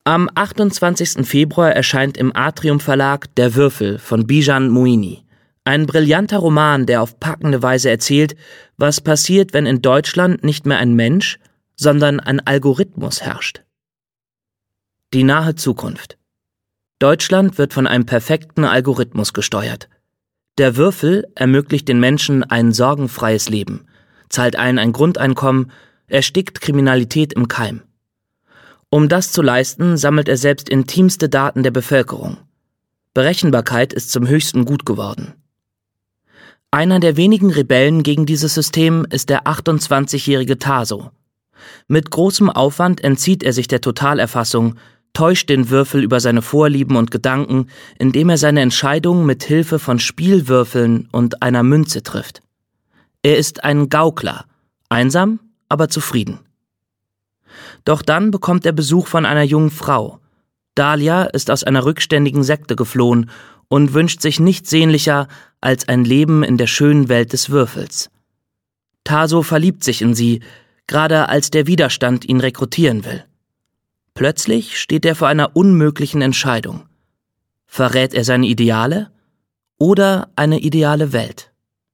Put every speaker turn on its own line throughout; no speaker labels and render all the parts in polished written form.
Am 28. Februar erscheint im Atrium Verlag Der Würfel von Bijan Moini. Ein brillanter Roman, der auf packende Weise erzählt, was passiert, wenn in Deutschland nicht mehr ein Mensch, sondern ein Algorithmus herrscht. Die nahe Zukunft. Deutschland wird von einem perfekten Algorithmus gesteuert. Der Würfel ermöglicht den Menschen ein sorgenfreies Leben, zahlt allen ein Grundeinkommen, erstickt Kriminalität im Keim. Um das zu leisten, sammelt er selbst intimste Daten der Bevölkerung. Berechenbarkeit ist zum höchsten Gut geworden. Einer der wenigen Rebellen gegen dieses System ist der 28-jährige Taso. Mit großem Aufwand entzieht er sich der Totalerfassung, täuscht den Würfel über seine Vorlieben und Gedanken, indem er seine Entscheidungen mit Hilfe von Spielwürfeln und einer Münze trifft. Er ist ein Gaukler, einsam, aber zufrieden. Doch dann bekommt er Besuch von einer jungen Frau. Dahlia ist aus einer rückständigen Sekte geflohen und wünscht sich nichts sehnlicher als ein Leben in der schönen Welt des Würfels. Taso verliebt sich in sie, gerade als der Widerstand ihn rekrutieren will. Plötzlich steht er vor einer unmöglichen Entscheidung. Verrät er seine Ideale oder eine ideale Welt?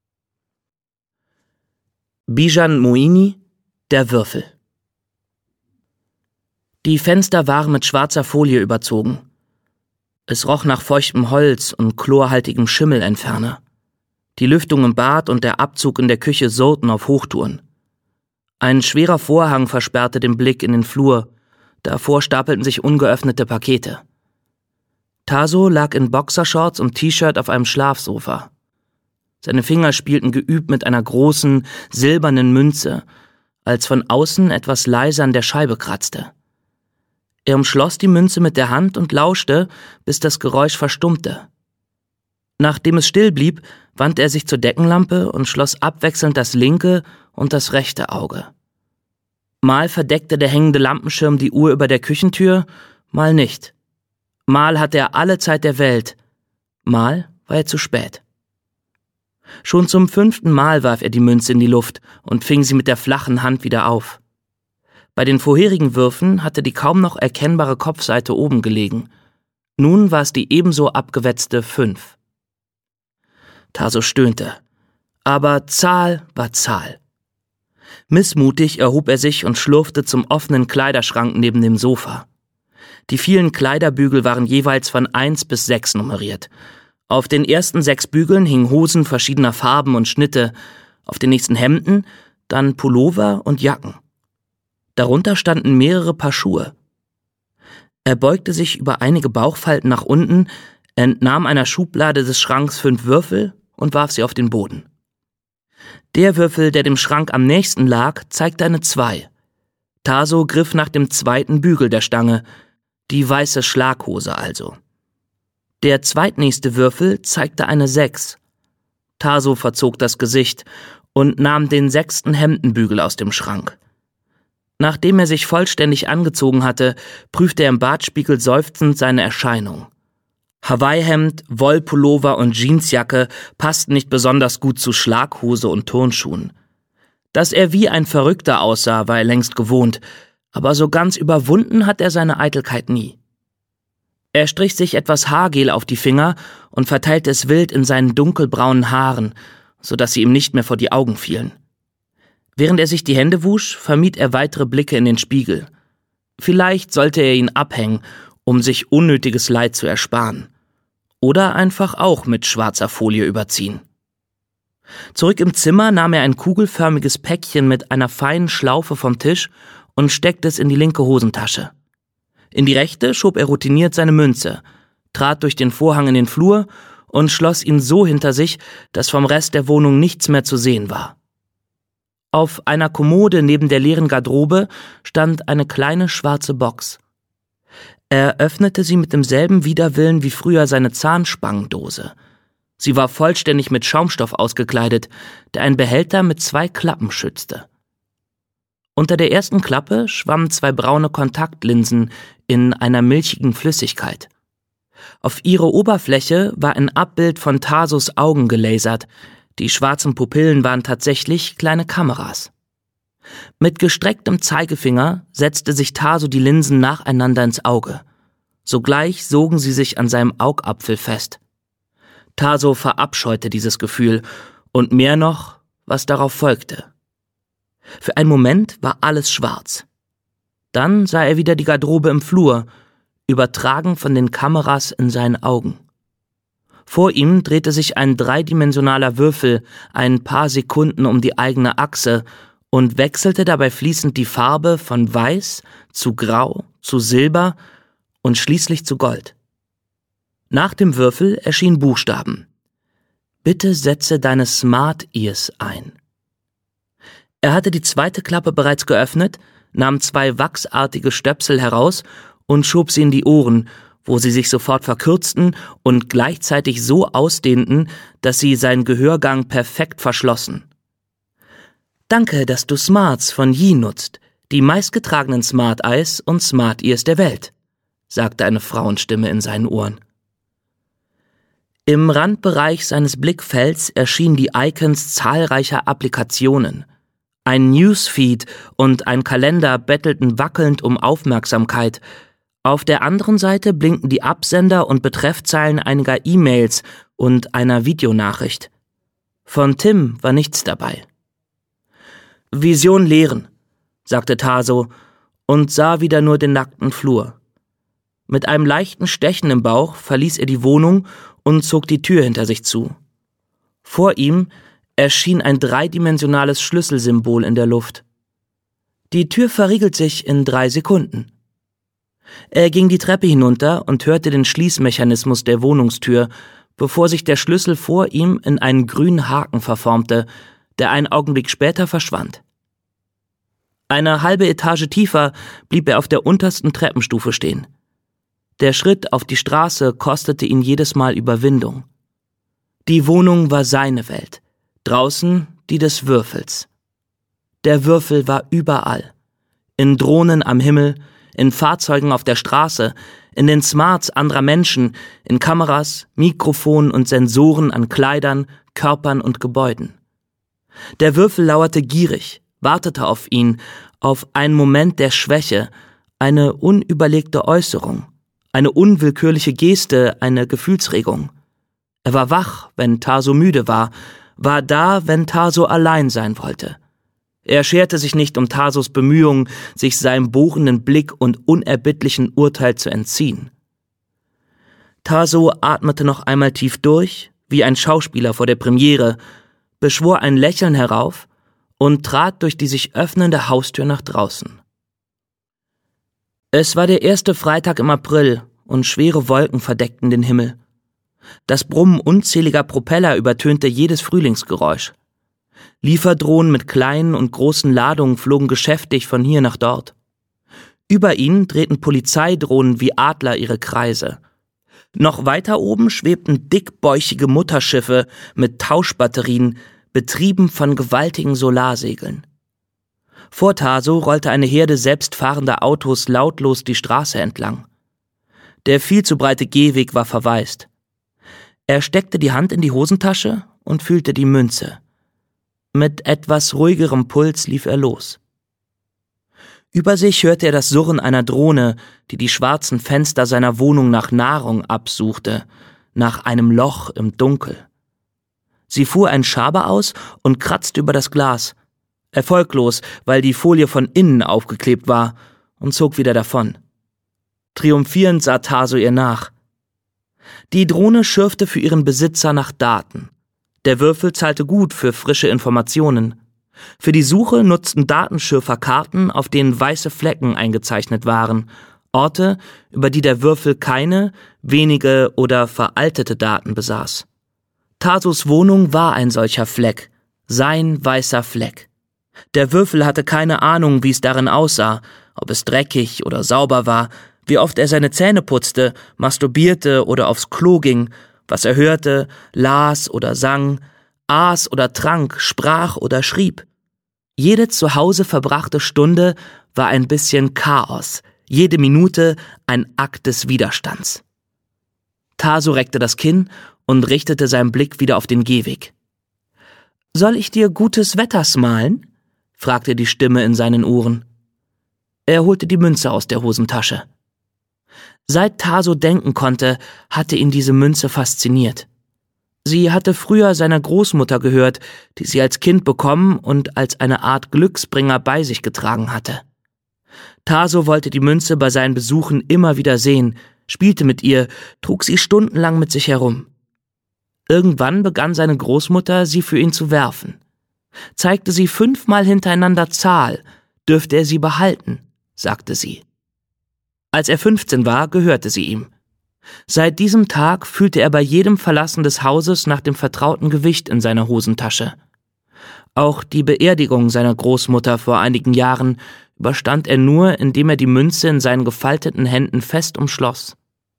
Bijan Moini, Der Würfel. Die Fenster waren mit schwarzer Folie überzogen. Es roch nach feuchtem Holz und chlorhaltigem Schimmelentferner. Die Lüftung im Bad und der Abzug in der Küche surrten auf Hochtouren. Ein schwerer Vorhang versperrte den Blick in den Flur, davor stapelten sich ungeöffnete Pakete. Taso lag in Boxershorts und T-Shirt auf einem Schlafsofa. Seine Finger spielten geübt mit einer großen, silbernen Münze, als von außen etwas leise an der Scheibe kratzte. Er umschloss die Münze mit der Hand und lauschte, bis das Geräusch verstummte. Nachdem es still blieb, wandte er sich zur Deckenlampe und schloss abwechselnd das linke und das rechte Auge. Mal verdeckte der hängende Lampenschirm die Uhr über der Küchentür, mal nicht. Mal hatte er alle Zeit der Welt, mal war er zu spät. Schon zum 5. Mal warf er die Münze in die Luft und fing sie mit der flachen Hand wieder auf. Bei den vorherigen Würfen hatte die kaum noch erkennbare Kopfseite oben gelegen. Nun war es die ebenso abgewetzte 5. Taso stöhnte. Aber Zahl war Zahl. Missmutig erhob er sich und schlurfte zum offenen Kleiderschrank neben dem Sofa. Die vielen Kleiderbügel waren jeweils von 1 bis 6 nummeriert. Auf den ersten 6 Bügeln hingen Hosen verschiedener Farben und Schnitte, auf den nächsten Hemden, dann Pullover und Jacken. Darunter standen mehrere Paar Schuhe. Er beugte sich über einige Bauchfalten nach unten, entnahm einer Schublade des Schranks 5 Würfel und warf sie auf den Boden. Der Würfel, der dem Schrank am nächsten lag, zeigte eine 2. Taso griff nach dem 2. Bügel der Stange, die weiße Schlaghose also. Der zweitnächste Würfel zeigte eine 6. Taso verzog das Gesicht und nahm den 6. Hemdenbügel aus dem Schrank. Nachdem er sich vollständig angezogen hatte, prüfte er im Badspiegel seufzend seine Erscheinung. Hawaii-Hemd, Wollpullover und Jeansjacke passten nicht besonders gut zu Schlaghose und Turnschuhen. Dass er wie ein Verrückter aussah, war er längst gewohnt, aber so ganz überwunden hat er seine Eitelkeit nie. Er strich sich etwas Haargel auf die Finger und verteilte es wild in seinen dunkelbraunen Haaren, sodass sie ihm nicht mehr vor die Augen fielen. Während er sich die Hände wusch, vermied er weitere Blicke in den Spiegel. Vielleicht sollte er ihn abhängen, um sich unnötiges Leid zu ersparen. Oder einfach auch mit schwarzer Folie überziehen. Zurück im Zimmer nahm er ein kugelförmiges Päckchen mit einer feinen Schlaufe vom Tisch und steckte es in die linke Hosentasche. In die rechte schob er routiniert seine Münze, trat durch den Vorhang in den Flur und schloss ihn so hinter sich, dass vom Rest der Wohnung nichts mehr zu sehen war. Auf einer Kommode neben der leeren Garderobe stand eine kleine schwarze Box. Er öffnete sie mit demselben Widerwillen wie früher seine Zahnspangendose. Sie war vollständig mit Schaumstoff ausgekleidet, der einen Behälter mit 2 Klappen schützte. Unter der ersten Klappe schwammen 2 braune Kontaktlinsen in einer milchigen Flüssigkeit. Auf ihre Oberfläche war ein Abbild von Tasos Augen gelasert. Die schwarzen Pupillen waren tatsächlich kleine Kameras. Mit gestrecktem Zeigefinger setzte sich Taso die Linsen nacheinander ins Auge. Sogleich sogen sie sich an seinem Augapfel fest. Taso verabscheute dieses Gefühl und mehr noch, was darauf folgte. Für einen Moment war alles schwarz. Dann sah er wieder die Garderobe im Flur, übertragen von den Kameras in seinen Augen. Vor ihm drehte sich ein dreidimensionaler Würfel ein paar Sekunden um die eigene Achse und wechselte dabei fließend die Farbe von Weiß zu Grau zu Silber und schließlich zu Gold. Nach dem Würfel erschienen Buchstaben. Bitte setze deine Smart Ears ein. Er hatte die zweite Klappe bereits geöffnet, nahm 2 wachsartige Stöpsel heraus und schob sie in die Ohren, wo sie sich sofort verkürzten und gleichzeitig so ausdehnten, dass sie seinen Gehörgang perfekt verschlossen. Danke, dass du Smarts von Yi nutzt, die meistgetragenen Smart Eyes und Smart Ears der Welt, sagte eine Frauenstimme in seinen Ohren. Im Randbereich seines Blickfelds erschienen die Icons zahlreicher Applikationen. Ein Newsfeed und ein Kalender bettelten wackelnd um Aufmerksamkeit. Auf der anderen Seite blinkten die Absender und Betreffzeilen einiger E-Mails und einer Videonachricht. Von Tim war nichts dabei. Vision leeren, sagte Taso und sah wieder nur den nackten Flur. Mit einem leichten Stechen im Bauch verließ er die Wohnung und zog die Tür hinter sich zu. Vor ihm erschien ein dreidimensionales Schlüsselsymbol in der Luft. Die Tür verriegelt sich in 3 Sekunden. Er ging die Treppe hinunter und hörte den Schließmechanismus der Wohnungstür, bevor sich der Schlüssel vor ihm in einen grünen Haken verformte, der einen Augenblick später verschwand. Eine halbe Etage tiefer blieb er auf der untersten Treppenstufe stehen. Der Schritt auf die Straße kostete ihn jedes Mal Überwindung. Die Wohnung war seine Welt, draußen die des Würfels. Der Würfel war überall. In Drohnen am Himmel, in Fahrzeugen auf der Straße, in den Smarts anderer Menschen, in Kameras, Mikrofonen und Sensoren an Kleidern, Körpern und Gebäuden. Der Würfel lauerte gierig, wartete auf ihn, auf einen Moment der Schwäche, eine unüberlegte Äußerung, eine unwillkürliche Geste, eine Gefühlsregung. Er war wach, wenn Taso müde war da, wenn Taso allein sein wollte. Er scherte sich nicht um Tasos Bemühungen, sich seinem bohrenden Blick und unerbittlichen Urteil zu entziehen. Taso atmete noch einmal tief durch, wie ein Schauspieler vor der Premiere, beschwor ein Lächeln herauf und trat durch die sich öffnende Haustür nach draußen. Es war der erste Freitag im April und schwere Wolken verdeckten den Himmel. Das Brummen unzähliger Propeller übertönte jedes Frühlingsgeräusch. Lieferdrohnen mit kleinen und großen Ladungen flogen geschäftig von hier nach dort. Über ihnen drehten Polizeidrohnen wie Adler ihre Kreise. Noch weiter oben schwebten dickbäuchige Mutterschiffe mit Tauschbatterien, betrieben von gewaltigen Solarsegeln. Vor Taso rollte eine Herde selbstfahrender Autos lautlos die Straße entlang. Der viel zu breite Gehweg war verwaist. Er steckte die Hand in die Hosentasche und fühlte die Münze. Mit etwas ruhigerem Puls lief er los. Über sich hörte er das Surren einer Drohne, die die schwarzen Fenster seiner Wohnung nach Nahrung absuchte, nach einem Loch im Dunkel. Sie fuhr einen Schaber aus und kratzte über das Glas, erfolglos, weil die Folie von innen aufgeklebt war, und zog wieder davon. Triumphierend sah Taso ihr nach. Die Drohne schürfte für ihren Besitzer nach Daten. Der Würfel zahlte gut für frische Informationen. Für die Suche nutzten Datenschürfer Karten, auf denen weiße Flecken eingezeichnet waren, Orte, über die der Würfel keine, wenige oder veraltete Daten besaß. Tasos Wohnung war ein solcher Fleck, sein weißer Fleck. Der Würfel hatte keine Ahnung, wie es darin aussah, ob es dreckig oder sauber war, wie oft er seine Zähne putzte, masturbierte oder aufs Klo ging, was er hörte, las oder sang, aß oder trank, sprach oder schrieb. Jede zu Hause verbrachte Stunde war ein bisschen Chaos, jede Minute ein Akt des Widerstands. Taso reckte das Kinn und richtete seinen Blick wieder auf den Gehweg. »Soll ich dir gutes Wetter malen?« fragte die Stimme in seinen Ohren. Er holte die Münze aus der Hosentasche. Seit Taso denken konnte, hatte ihn diese Münze fasziniert. Sie hatte früher seiner Großmutter gehört, die sie als Kind bekommen und als eine Art Glücksbringer bei sich getragen hatte. Taso wollte die Münze bei seinen Besuchen immer wieder sehen, spielte mit ihr, trug sie stundenlang mit sich herum. Irgendwann begann seine Großmutter, sie für ihn zu werfen. Zeigte sie 5-mal hintereinander Zahl, dürfte er sie behalten, sagte sie. Als er 15 war, gehörte sie ihm. Seit diesem Tag fühlte er bei jedem Verlassen des Hauses nach dem vertrauten Gewicht in seiner Hosentasche. Auch die Beerdigung seiner Großmutter vor einigen Jahren überstand er nur, indem er die Münze in seinen gefalteten Händen fest umschloss.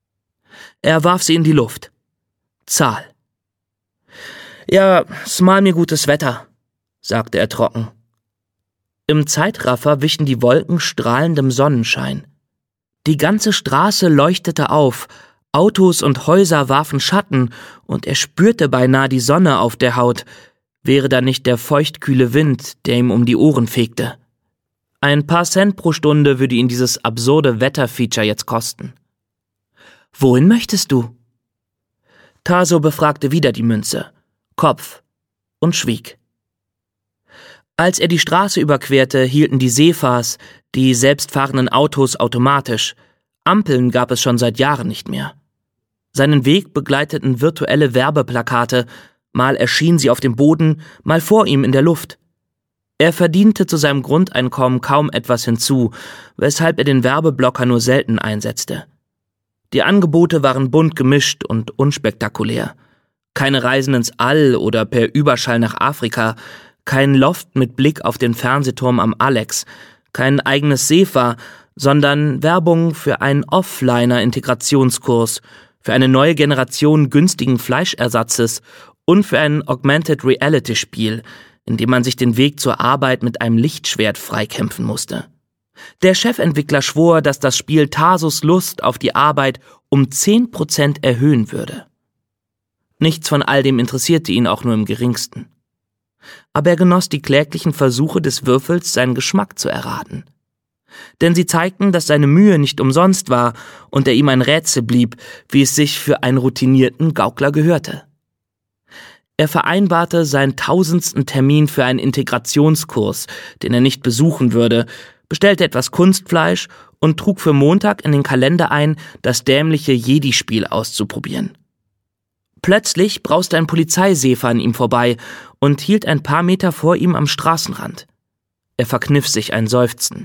Er warf sie in die Luft. Zahl. »Ja, es mal mir gutes Wetter«, sagte er trocken. Im Zeitraffer wichen die Wolken strahlendem Sonnenschein. Die ganze Straße leuchtete auf, Autos und Häuser warfen Schatten, und er spürte beinahe die Sonne auf der Haut, wäre da nicht der feuchtkühle Wind, der ihm um die Ohren fegte. Ein paar Cent pro Stunde würde ihn dieses absurde Wetterfeature jetzt kosten. »Wohin möchtest du?« Taso befragte wieder die Münze, Kopf und schwieg. Als er die Straße überquerte, hielten die Sefas, die selbstfahrenden Autos, automatisch. Ampeln gab es schon seit Jahren nicht mehr. Seinen Weg begleiteten virtuelle Werbeplakate, mal erschienen sie auf dem Boden, mal vor ihm in der Luft. Er verdiente zu seinem Grundeinkommen kaum etwas hinzu, weshalb er den Werbeblocker nur selten einsetzte. Die Angebote waren bunt gemischt und unspektakulär. Keine Reisen ins All oder per Überschall nach Afrika, kein Loft mit Blick auf den Fernsehturm am Alex, kein eigenes Sefa, sondern Werbung für einen Offliner-Integrationskurs, für eine neue Generation günstigen Fleischersatzes und für ein Augmented-Reality-Spiel, in dem man sich den Weg zur Arbeit mit einem Lichtschwert freikämpfen musste. Der Chefentwickler schwor, dass das Spiel Tasos Lust auf die Arbeit um 10% erhöhen würde. Nichts von all dem interessierte ihn auch nur im geringsten. Aber er genoss die kläglichen Versuche des Würfels, seinen Geschmack zu erraten. Denn sie zeigten, dass seine Mühe nicht umsonst war und er ihm ein Rätsel blieb, wie es sich für einen routinierten Gaukler gehörte. Er vereinbarte seinen 1000. Termin für einen Integrationskurs, den er nicht besuchen würde, bestellte etwas Kunstfleisch und trug für Montag in den Kalender ein, das dämliche Jedi-Spiel auszuprobieren. Plötzlich brauste ein Polizeisefer an ihm vorbei und hielt ein paar Meter vor ihm am Straßenrand. Er verkniff sich ein Seufzen.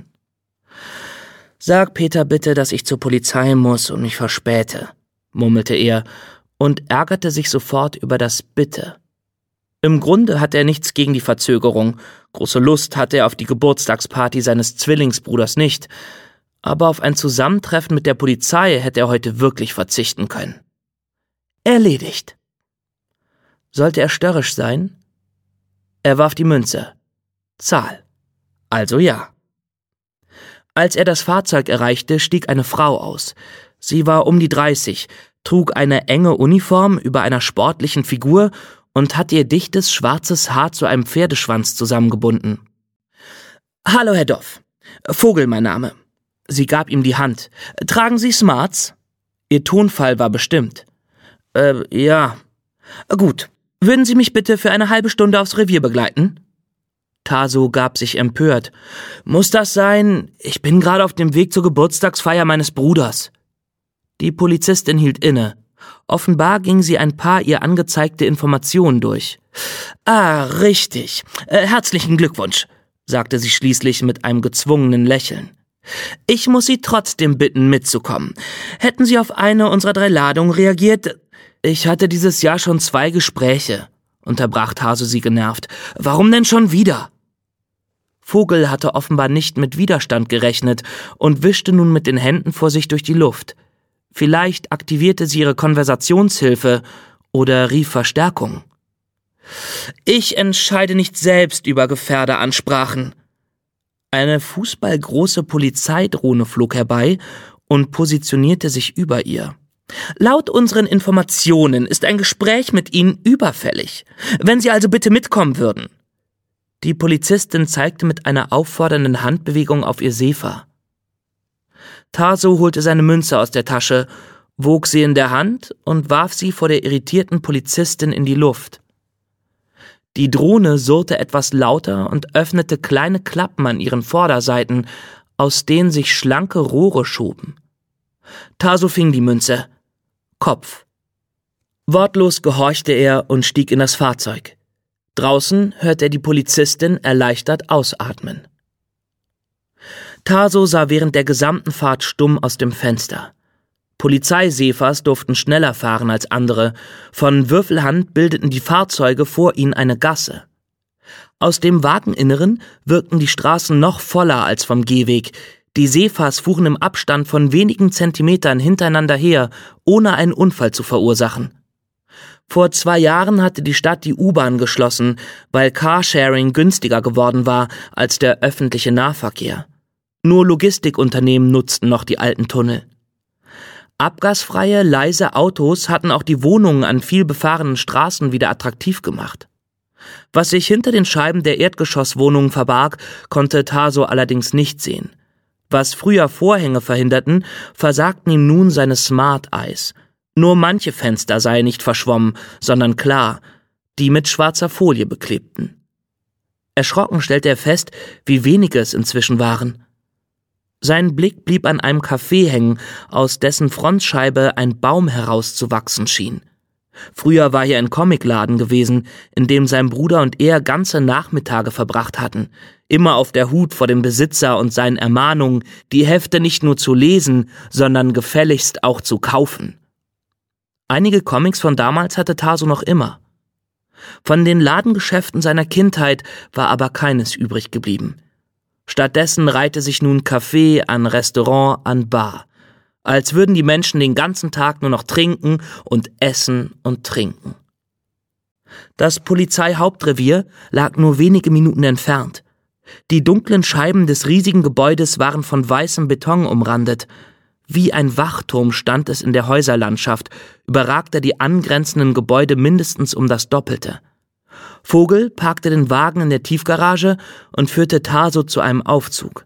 »Sag Peter bitte, dass ich zur Polizei muss und mich verspäte«, murmelte er und ärgerte sich sofort über das »Bitte«. Im Grunde hatte er nichts gegen die Verzögerung, große Lust hatte er auf die Geburtstagsparty seines Zwillingsbruders nicht, aber auf ein Zusammentreffen mit der Polizei hätte er heute wirklich verzichten können. Erledigt. Sollte er störrisch sein? Er warf die Münze. Zahl. Also ja. Als er das Fahrzeug erreichte, stieg eine Frau aus. Sie war um die 30, trug eine enge Uniform über einer sportlichen Figur und hatte ihr dichtes, schwarzes Haar zu einem Pferdeschwanz zusammengebunden. »Hallo, Herr Doff. Vogel, mein Name.« Sie gab ihm die Hand. »Tragen Sie Smarts?« Ihr Tonfall war bestimmt. Ja. Gut. Würden Sie mich bitte für eine halbe Stunde aufs Revier begleiten?« Taso gab sich empört. »Muss das sein? Ich bin gerade auf dem Weg zur Geburtstagsfeier meines Bruders.« Die Polizistin hielt inne. Offenbar ging sie ein paar ihr angezeigte Informationen durch. »Ah, richtig. Herzlichen Glückwunsch«, sagte sie schließlich mit einem gezwungenen Lächeln. »Ich muss Sie trotzdem bitten, mitzukommen. Hätten Sie auf eine unserer 3 Ladungen reagiert?« »Ich hatte dieses Jahr schon 2 Gespräche«, unterbrach Taso sie genervt. »Warum denn schon wieder?« Vogel hatte offenbar nicht mit Widerstand gerechnet und wischte nun mit den Händen vor sich durch die Luft. Vielleicht aktivierte sie ihre Konversationshilfe oder rief Verstärkung. »Ich entscheide nicht selbst über Gefährderansprachen.« Eine fußballgroße Polizeidrohne flog herbei und positionierte sich über ihr. »Laut unseren Informationen ist ein Gespräch mit Ihnen überfällig. Wenn Sie also bitte mitkommen würden.« Die Polizistin zeigte mit einer auffordernden Handbewegung auf ihr Sefa. Taso holte seine Münze aus der Tasche, wog sie in der Hand und warf sie vor der irritierten Polizistin in die Luft. Die Drohne surrte etwas lauter und öffnete kleine Klappen an ihren Vorderseiten, aus denen sich schlanke Rohre schoben. Taso fing die Münze. Kopf. Wortlos gehorchte er und stieg in das Fahrzeug. Draußen hörte er die Polizistin erleichtert ausatmen. Taso sah während der gesamten Fahrt stumm aus dem Fenster. Polizeisefas durften schneller fahren als andere. Von Würfelhand bildeten die Fahrzeuge vor ihnen eine Gasse. Aus dem Wageninneren wirkten die Straßen noch voller als vom Gehweg. Die Sefas fuhren im Abstand von wenigen Zentimetern hintereinander her, ohne einen Unfall zu verursachen. Vor 2 Jahren hatte die Stadt die U-Bahn geschlossen, weil Carsharing günstiger geworden war als der öffentliche Nahverkehr. Nur Logistikunternehmen nutzten noch die alten Tunnel. Abgasfreie, leise Autos hatten auch die Wohnungen an viel befahrenen Straßen wieder attraktiv gemacht. Was sich hinter den Scheiben der Erdgeschosswohnungen verbarg, konnte Taso allerdings nicht sehen. Was früher Vorhänge verhinderten, versagten ihm nun seine Smart Eyes. Nur manche Fenster seien nicht verschwommen, sondern klar, die mit schwarzer Folie beklebten. Erschrocken stellte er fest, wie wenige es inzwischen waren. Sein Blick blieb an einem Café hängen, aus dessen Frontscheibe ein Baum herauszuwachsen schien. Früher war hier ein Comicladen gewesen, in dem sein Bruder und er ganze Nachmittage verbracht hatten, immer auf der Hut vor dem Besitzer und seinen Ermahnungen, die Hefte nicht nur zu lesen, sondern gefälligst auch zu kaufen. Einige Comics von damals hatte Taso noch immer. Von den Ladengeschäften seiner Kindheit war aber keines übrig geblieben. Stattdessen reihte sich nun Café an Restaurant an Bar, als würden die Menschen den ganzen Tag nur noch trinken und essen und trinken. Das Polizeihauptrevier lag nur wenige Minuten entfernt. Die dunklen Scheiben des riesigen Gebäudes waren von weißem Beton umrandet. Wie ein Wachturm stand es in der Häuserlandschaft, überragte die angrenzenden Gebäude mindestens um das Doppelte. Vogel parkte den Wagen in der Tiefgarage und führte Taso zu einem Aufzug.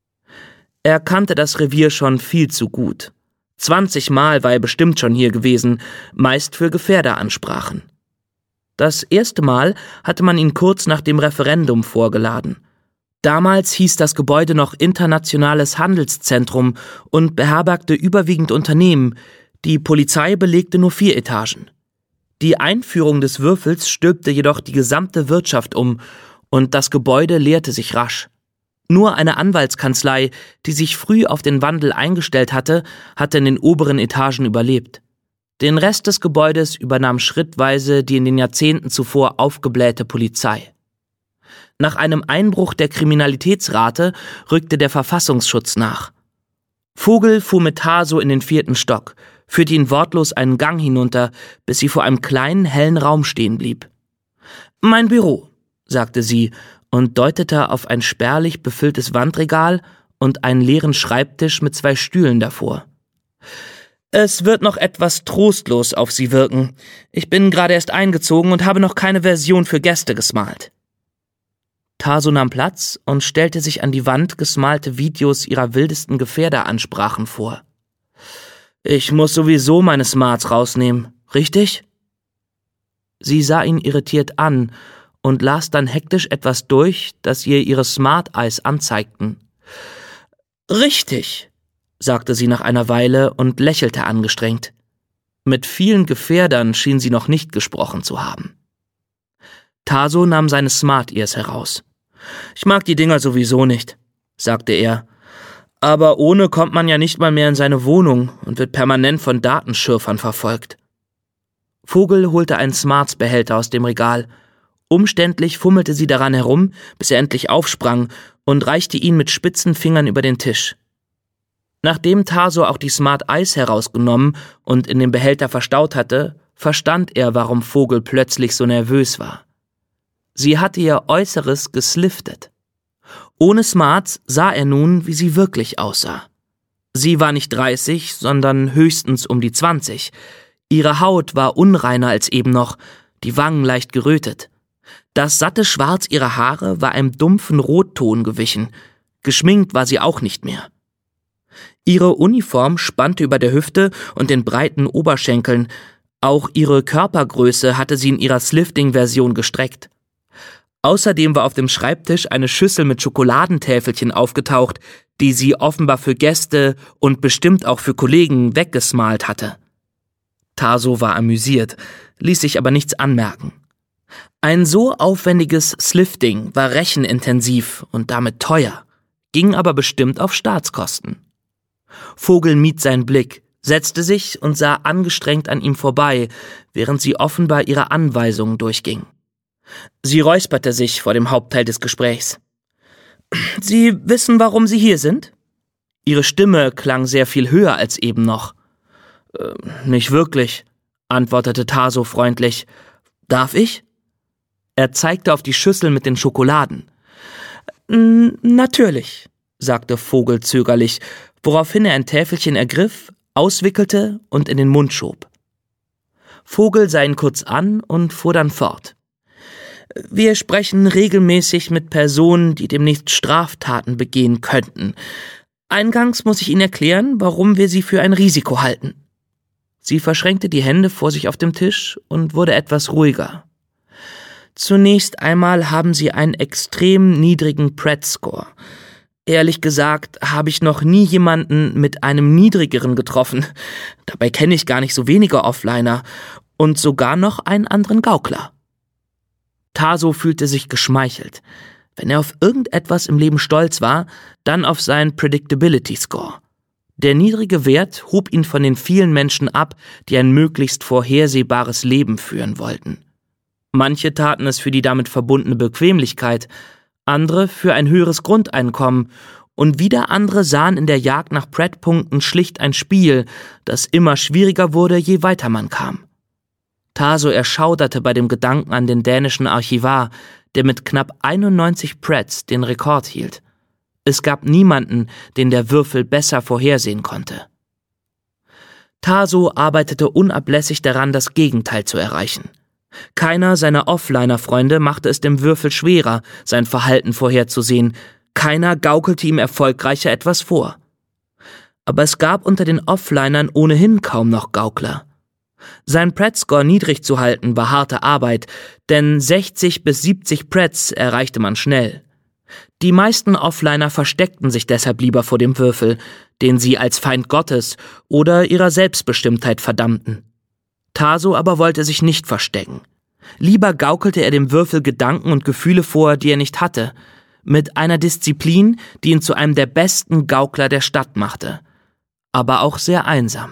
Er kannte das Revier schon viel zu gut. 20 Mal war er bestimmt schon hier gewesen, meist für Gefährderansprachen. Das erste Mal hatte man ihn kurz nach dem Referendum vorgeladen. Damals hieß das Gebäude noch Internationales Handelszentrum und beherbergte überwiegend Unternehmen. Die Polizei belegte nur 4 Etagen. Die Einführung des Würfels stülpte jedoch die gesamte Wirtschaft um und das Gebäude leerte sich rasch. Nur eine Anwaltskanzlei, die sich früh auf den Wandel eingestellt hatte, hatte in den oberen Etagen überlebt. Den Rest des Gebäudes übernahm schrittweise die in den Jahrzehnten zuvor aufgeblähte Polizei. Nach einem Einbruch der Kriminalitätsrate rückte der Verfassungsschutz nach. Vogel fuhr mit Taso in den 4. Stock, führte ihn wortlos einen Gang hinunter, bis sie vor einem kleinen, hellen Raum stehen blieb. »Mein Büro«, sagte sie und deutete auf ein spärlich befülltes Wandregal und einen leeren Schreibtisch mit 2 Stühlen davor. »Es wird noch etwas trostlos auf Sie wirken. Ich bin gerade erst eingezogen und habe noch keine Version für Gäste gesmalt.« Taso nahm Platz und stellte sich an die Wand gesmalte Videos ihrer wildesten Gefährderansprachen vor. »Ich muss sowieso meine Smarts rausnehmen, richtig?« Sie sah ihn irritiert an und las dann hektisch etwas durch, das ihr ihre Smart Eyes anzeigten. »Richtig«, sagte sie nach einer Weile und lächelte angestrengt. Mit vielen Gefährdern schien sie noch nicht gesprochen zu haben. Taso nahm seine Smart Ears heraus. »Ich mag die Dinger sowieso nicht«, sagte er. »Aber ohne kommt man ja nicht mal mehr in seine Wohnung und wird permanent von Datenschürfern verfolgt.« Vogel holte einen Smarts-Behälter aus dem Regal. Umständlich fummelte sie daran herum, bis er endlich aufsprang und reichte ihn mit spitzen Fingern über den Tisch. Nachdem Taso auch die Smart Eyes herausgenommen und in den Behälter verstaut hatte, verstand er, warum Vogel plötzlich so nervös war. Sie hatte ihr Äußeres gesliftet. Ohne Smarts sah er nun, wie sie wirklich aussah. Sie war nicht 30, sondern höchstens um die 20. Ihre Haut war unreiner als eben noch, die Wangen leicht gerötet. Das satte Schwarz ihrer Haare war einem dumpfen Rotton gewichen, geschminkt war sie auch nicht mehr. Ihre Uniform spannte über der Hüfte und den breiten Oberschenkeln, auch ihre Körpergröße hatte sie in ihrer Slifting-Version gestreckt. Außerdem war auf dem Schreibtisch eine Schüssel mit Schokoladentäfelchen aufgetaucht, die sie offenbar für Gäste und bestimmt auch für Kollegen weggesmalt hatte. Taso war amüsiert, ließ sich aber nichts anmerken. Ein so aufwendiges Slifting war rechenintensiv und damit teuer, ging aber bestimmt auf Staatskosten. Vogel mied seinen Blick, setzte sich und sah angestrengt an ihm vorbei, während sie offenbar ihre Anweisungen durchging. Sie räusperte sich vor dem Hauptteil des Gesprächs. »Sie wissen, warum Sie hier sind?« Ihre Stimme klang sehr viel höher als eben noch. »Nicht wirklich«, antwortete Taso freundlich. »Darf ich?« Er zeigte auf die Schüssel mit den Schokoladen. »Natürlich«, sagte Vogel zögerlich, woraufhin er ein Täfelchen ergriff, auswickelte und in den Mund schob. Vogel sah ihn kurz an und fuhr dann fort. »Wir sprechen regelmäßig mit Personen, die demnächst Straftaten begehen könnten. Eingangs muss ich Ihnen erklären, warum wir sie für ein Risiko halten.« Sie verschränkte die Hände vor sich auf dem Tisch und wurde etwas ruhiger. »Zunächst einmal haben Sie einen extrem niedrigen Pratt-Score. Ehrlich gesagt habe ich noch nie jemanden mit einem niedrigeren getroffen. Dabei kenne ich gar nicht so wenige Offliner und sogar noch einen anderen Gaukler.« Taso fühlte sich geschmeichelt. Wenn er auf irgendetwas im Leben stolz war, dann auf seinen Predictability Score. Der niedrige Wert hob ihn von den vielen Menschen ab, die ein möglichst vorhersehbares Leben führen wollten. Manche taten es für die damit verbundene Bequemlichkeit, andere für ein höheres Grundeinkommen und wieder andere sahen in der Jagd nach Pratt-Punkten schlicht ein Spiel, das immer schwieriger wurde, je weiter man kam. Taso erschauderte bei dem Gedanken an den dänischen Archivar, der mit knapp 91 Prats den Rekord hielt. Es gab niemanden, den der Würfel besser vorhersehen konnte. Taso arbeitete unablässig daran, das Gegenteil zu erreichen. Keiner seiner Offliner-Freunde machte es dem Würfel schwerer, sein Verhalten vorherzusehen. Keiner gaukelte ihm erfolgreicher etwas vor. Aber es gab unter den Offlinern ohnehin kaum noch Gaukler. Sein Pratt-Score niedrig zu halten war harte Arbeit, denn 60 bis 70 Prats erreichte man schnell. Die meisten Offliner versteckten sich deshalb lieber vor dem Würfel, den sie als Feind Gottes oder ihrer Selbstbestimmtheit verdammten. Taso aber wollte sich nicht verstecken. Lieber gaukelte er dem Würfel Gedanken und Gefühle vor, die er nicht hatte, mit einer Disziplin, die ihn zu einem der besten Gaukler der Stadt machte, aber auch sehr einsam.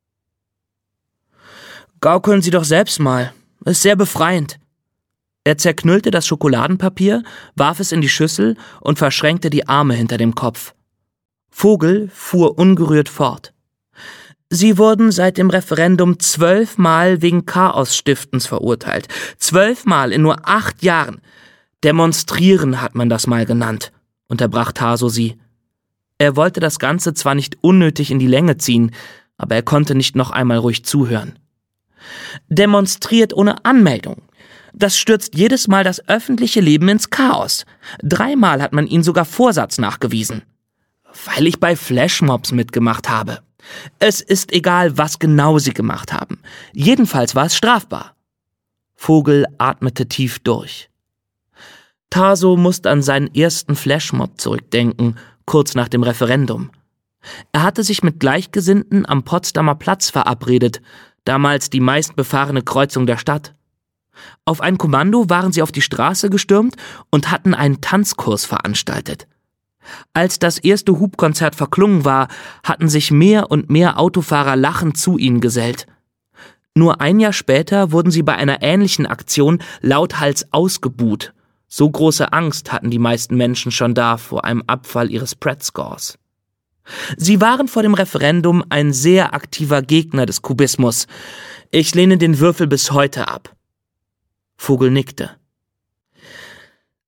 »Gaukeln Sie doch selbst mal. Ist sehr befreiend.« Er zerknüllte das Schokoladenpapier, warf es in die Schüssel und verschränkte die Arme hinter dem Kopf. Vogel fuhr ungerührt fort. »Sie wurden seit dem Referendum 12 Mal wegen Chaosstiftens verurteilt. 12 Mal in nur 8 Jahren. Demonstrieren hat man das mal genannt«, unterbrach Taso sie. Er wollte das Ganze zwar nicht unnötig in die Länge ziehen, aber er konnte nicht noch einmal ruhig zuhören. »Demonstriert ohne Anmeldung. Das stürzt jedes Mal das öffentliche Leben ins Chaos. 3 Mal hat man ihnen sogar Vorsatz nachgewiesen. Weil ich bei Flashmobs mitgemacht habe. Es ist egal, was genau sie gemacht haben. Jedenfalls war es strafbar.« Vogel atmete tief durch. Taso musste an seinen ersten Flashmob zurückdenken, kurz nach dem Referendum. Er hatte sich mit Gleichgesinnten am Potsdamer Platz verabredet, damals die meistbefahrene Kreuzung der Stadt. Auf ein Kommando waren sie auf die Straße gestürmt und hatten einen Tanzkurs veranstaltet. Als das erste Hupkonzert verklungen war, hatten sich mehr und mehr Autofahrer lachend zu ihnen gesellt. Nur ein Jahr später wurden sie bei einer ähnlichen Aktion lauthals ausgebuht. So große Angst hatten die meisten Menschen schon da vor einem Abfall ihres Pratt-Scores. Sie waren vor dem Referendum ein sehr aktiver Gegner des Kubismus. Ich lehne den Würfel bis heute ab. Vogel nickte.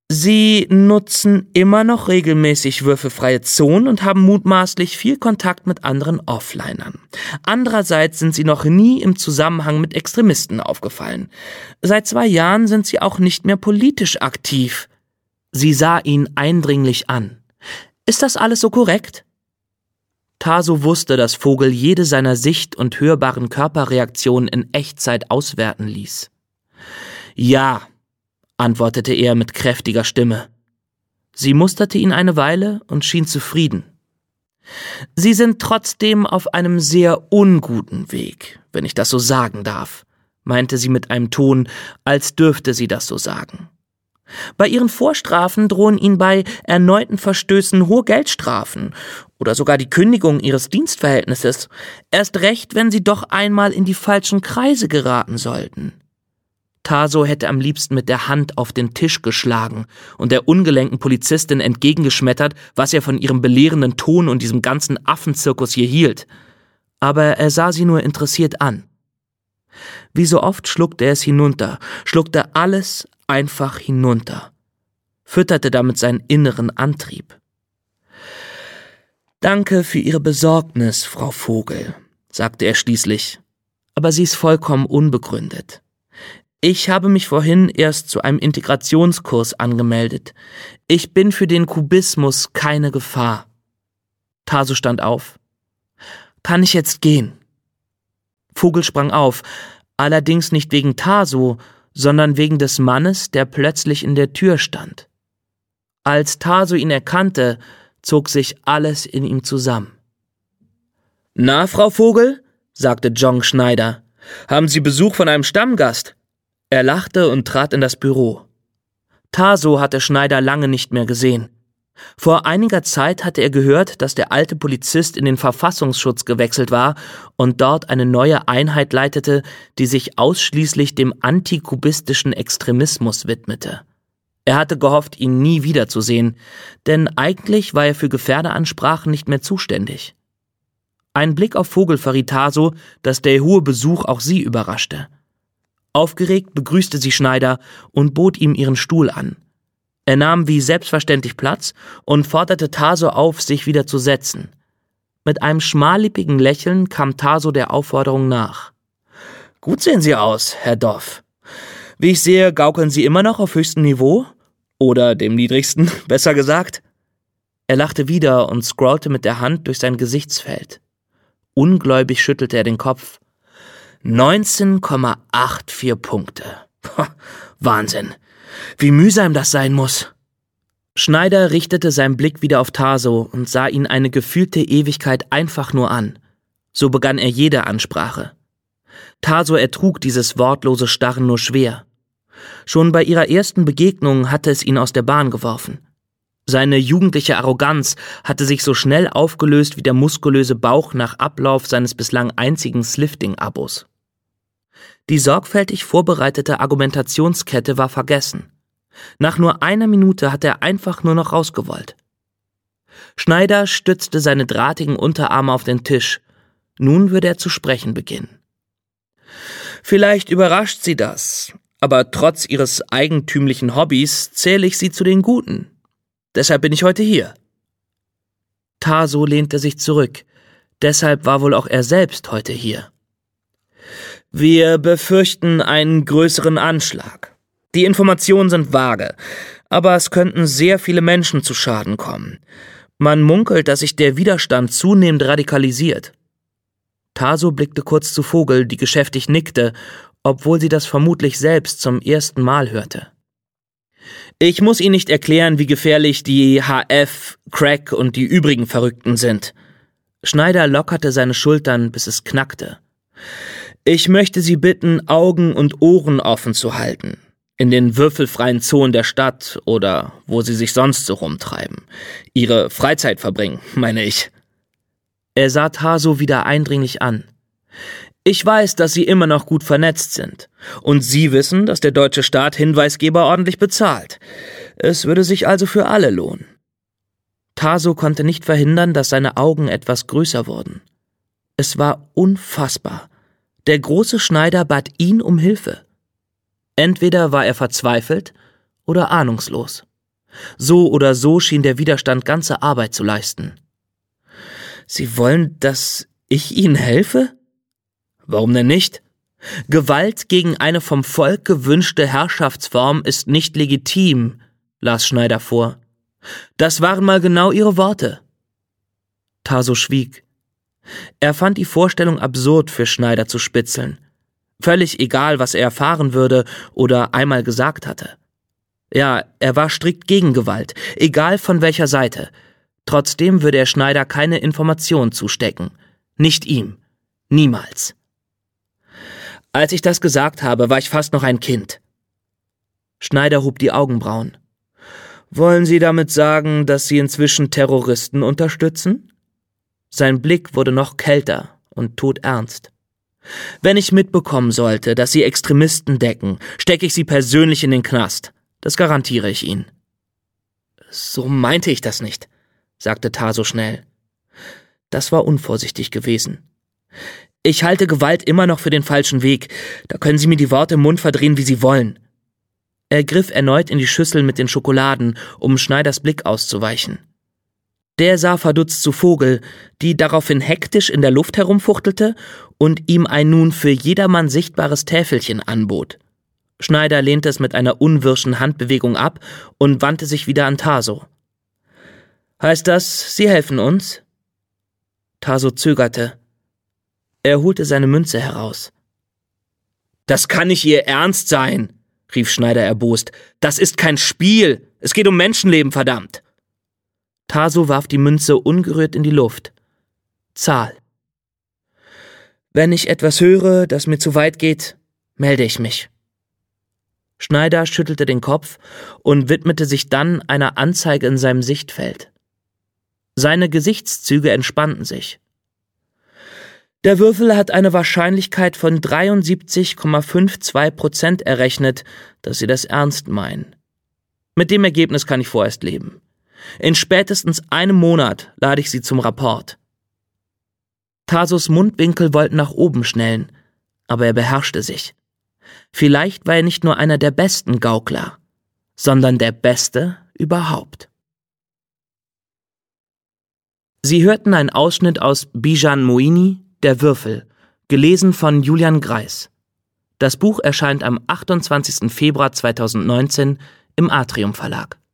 Sie nutzen immer noch regelmäßig würfelfreie Zonen und haben mutmaßlich viel Kontakt mit anderen Offlinern. Andererseits sind sie noch nie im Zusammenhang mit Extremisten aufgefallen. Seit 2 Jahren sind sie auch nicht mehr politisch aktiv. Sie sah ihn eindringlich an. Ist das alles so korrekt? Taso wusste, dass Vogel jede seiner sicht- und hörbaren Körperreaktionen in Echtzeit auswerten ließ. Ja, antwortete er mit kräftiger Stimme. Sie musterte ihn eine Weile und schien zufrieden. Sie sind trotzdem auf einem sehr unguten Weg, wenn ich das so sagen darf, meinte sie mit einem Ton, als dürfte sie das so sagen. Bei ihren Vorstrafen drohen ihnen bei erneuten Verstößen hohe Geldstrafen oder sogar die Kündigung ihres Dienstverhältnisses, erst recht, wenn sie doch einmal in die falschen Kreise geraten sollten. Taso hätte am liebsten mit der Hand auf den Tisch geschlagen und der ungelenken Polizistin entgegengeschmettert, was er von ihrem belehrenden Ton und diesem ganzen Affenzirkus hier hielt. Aber er sah sie nur interessiert an. Wie so oft schluckte er es hinunter, schluckte alles einfach hinunter, fütterte damit seinen inneren Antrieb. »Danke für Ihre Besorgnis, Frau Vogel«, sagte er schließlich, »aber sie ist vollkommen unbegründet. Ich habe mich vorhin erst zu einem Integrationskurs angemeldet. Ich bin für den Kubismus keine Gefahr.« Taso stand auf. »Kann ich jetzt gehen?« Vogel sprang auf, allerdings nicht wegen Taso, sondern wegen des Mannes, der plötzlich in der Tür stand. Als Taso ihn erkannte, zog sich alles in ihm zusammen. »Na, Frau Vogel?« sagte John Schneider. »Haben Sie Besuch von einem Stammgast?« Er lachte und trat in das Büro. Taso hatte Schneider lange nicht mehr gesehen. Vor einiger Zeit hatte er gehört, dass der alte Polizist in den Verfassungsschutz gewechselt war und dort eine neue Einheit leitete, die sich ausschließlich dem antikubistischen Extremismus widmete. Er hatte gehofft, ihn nie wiederzusehen, denn eigentlich war er für Gefährderansprachen nicht mehr zuständig. Ein Blick auf Vogel verriet Taso, dass der hohe Besuch auch sie überraschte. Aufgeregt begrüßte sie Schneider und bot ihm ihren Stuhl an. Er nahm wie selbstverständlich Platz und forderte Taso auf, sich wieder zu setzen. Mit einem schmallippigen Lächeln kam Taso der Aufforderung nach. »Gut sehen Sie aus, Herr Doff. Wie ich sehe, gaukeln Sie immer noch auf höchstem Niveau? Oder dem niedrigsten, besser gesagt?« Er lachte wieder und scrollte mit der Hand durch sein Gesichtsfeld. Ungläubig schüttelte er den Kopf. 19,84 Punkte. Wahnsinn. Wie mühsam das sein muss. Schneider richtete seinen Blick wieder auf Taso und sah ihn eine gefühlte Ewigkeit einfach nur an. So begann er jede Ansprache. Taso ertrug dieses wortlose Starren nur schwer. Schon bei ihrer ersten Begegnung hatte es ihn aus der Bahn geworfen. Seine jugendliche Arroganz hatte sich so schnell aufgelöst wie der muskulöse Bauch nach Ablauf seines bislang einzigen Slifting-Abos. Die sorgfältig vorbereitete Argumentationskette war vergessen. Nach nur einer Minute hatte er einfach nur noch rausgewollt. Schneider stützte seine drahtigen Unterarme auf den Tisch. Nun würde er zu sprechen beginnen. »Vielleicht überrascht Sie das, aber trotz Ihres eigentümlichen Hobbys zähle ich Sie zu den Guten. Deshalb bin ich heute hier.« Taso lehnte sich zurück. Deshalb war wohl auch er selbst heute hier. »Wir befürchten einen größeren Anschlag. Die Informationen sind vage, aber es könnten sehr viele Menschen zu Schaden kommen. Man munkelt, dass sich der Widerstand zunehmend radikalisiert.« Taso blickte kurz zu Vogel, die geschäftig nickte, obwohl sie das vermutlich selbst zum ersten Mal hörte. »Ich muss Ihnen nicht erklären, wie gefährlich die HF, Crack und die übrigen Verrückten sind.« Schneider lockerte seine Schultern, bis es knackte. »Ich möchte Sie bitten, Augen und Ohren offen zu halten. In den würfelfreien Zonen der Stadt oder wo Sie sich sonst so rumtreiben. Ihre Freizeit verbringen, meine ich.« Er sah Taso wieder eindringlich an. »Ich weiß, dass Sie immer noch gut vernetzt sind. Und Sie wissen, dass der deutsche Staat Hinweisgeber ordentlich bezahlt. Es würde sich also für alle lohnen.« Taso konnte nicht verhindern, dass seine Augen etwas größer wurden. Es war unfassbar. Der große Schneider bat ihn um Hilfe. Entweder war er verzweifelt oder ahnungslos. So oder so schien der Widerstand ganze Arbeit zu leisten. »Sie wollen, dass ich Ihnen helfe?« »Warum denn nicht? Gewalt gegen eine vom Volk gewünschte Herrschaftsform ist nicht legitim«, las Schneider vor. »Das waren mal genau Ihre Worte.« Taso schwieg. Er fand die Vorstellung absurd, für Schneider zu spitzeln. Völlig egal, was er erfahren würde oder einmal gesagt hatte. Ja, er war strikt gegen Gewalt, egal von welcher Seite. Trotzdem würde er Schneider keine Information zustecken. Nicht ihm. Niemals. Als ich das gesagt habe, war ich fast noch ein Kind. Schneider hob die Augenbrauen. »Wollen Sie damit sagen, dass Sie inzwischen Terroristen unterstützen?« Sein Blick wurde noch kälter und todernst. »Wenn ich mitbekommen sollte, dass Sie Extremisten decken, stecke ich Sie persönlich in den Knast. Das garantiere ich Ihnen.« »So meinte ich das nicht«, sagte Taso schnell. Das war unvorsichtig gewesen. »Ich halte Gewalt immer noch für den falschen Weg. Da können Sie mir die Worte im Mund verdrehen, wie Sie wollen.« Er griff erneut in die Schüssel mit den Schokoladen, um Schneiders Blick auszuweichen. Der sah verdutzt zu Vogel, die daraufhin hektisch in der Luft herumfuchtelte und ihm ein nun für jedermann sichtbares Täfelchen anbot. Schneider lehnte es mit einer unwirschen Handbewegung ab und wandte sich wieder an Taso. »Heißt das, Sie helfen uns?« Taso zögerte. Er holte seine Münze heraus. »Das kann nicht Ihr Ernst sein«, rief Schneider erbost. »Das ist kein Spiel. Es geht um Menschenleben, verdammt.« Taso warf die Münze ungerührt in die Luft. »Zahl.« »Wenn ich etwas höre, das mir zu weit geht, melde ich mich.« Schneider schüttelte den Kopf und widmete sich dann einer Anzeige in seinem Sichtfeld. Seine Gesichtszüge entspannten sich. Der Würfel hat eine Wahrscheinlichkeit von 73,52% errechnet, dass Sie das ernst meinen. Mit dem Ergebnis kann ich vorerst leben. In spätestens einem Monat lade ich Sie zum Rapport. Tasos Mundwinkel wollten nach oben schnellen, aber er beherrschte sich. Vielleicht war er nicht nur einer der besten Gaukler, sondern der Beste überhaupt. Sie hörten einen Ausschnitt aus Bijan Moini, Der Würfel, gelesen von Julian Greiß. Das Buch erscheint am 28. Februar 2019 im Atrium Verlag.